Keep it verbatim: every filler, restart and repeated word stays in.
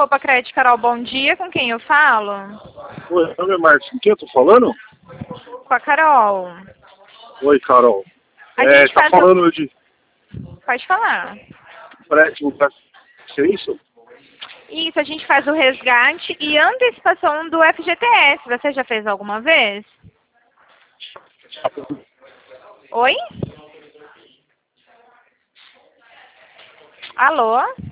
Opa, Crédito Carol, bom dia. Com quem eu falo? Oi, meu nome é Marcos. Com quem eu tô falando? Com a Carol. Oi, Carol. A É, gente tá faz falando o... de Pode falar. empréstimo pra... É isso? Isso, a gente faz o resgate e antecipação do F G T S. Você já fez alguma vez? Oi? Alô?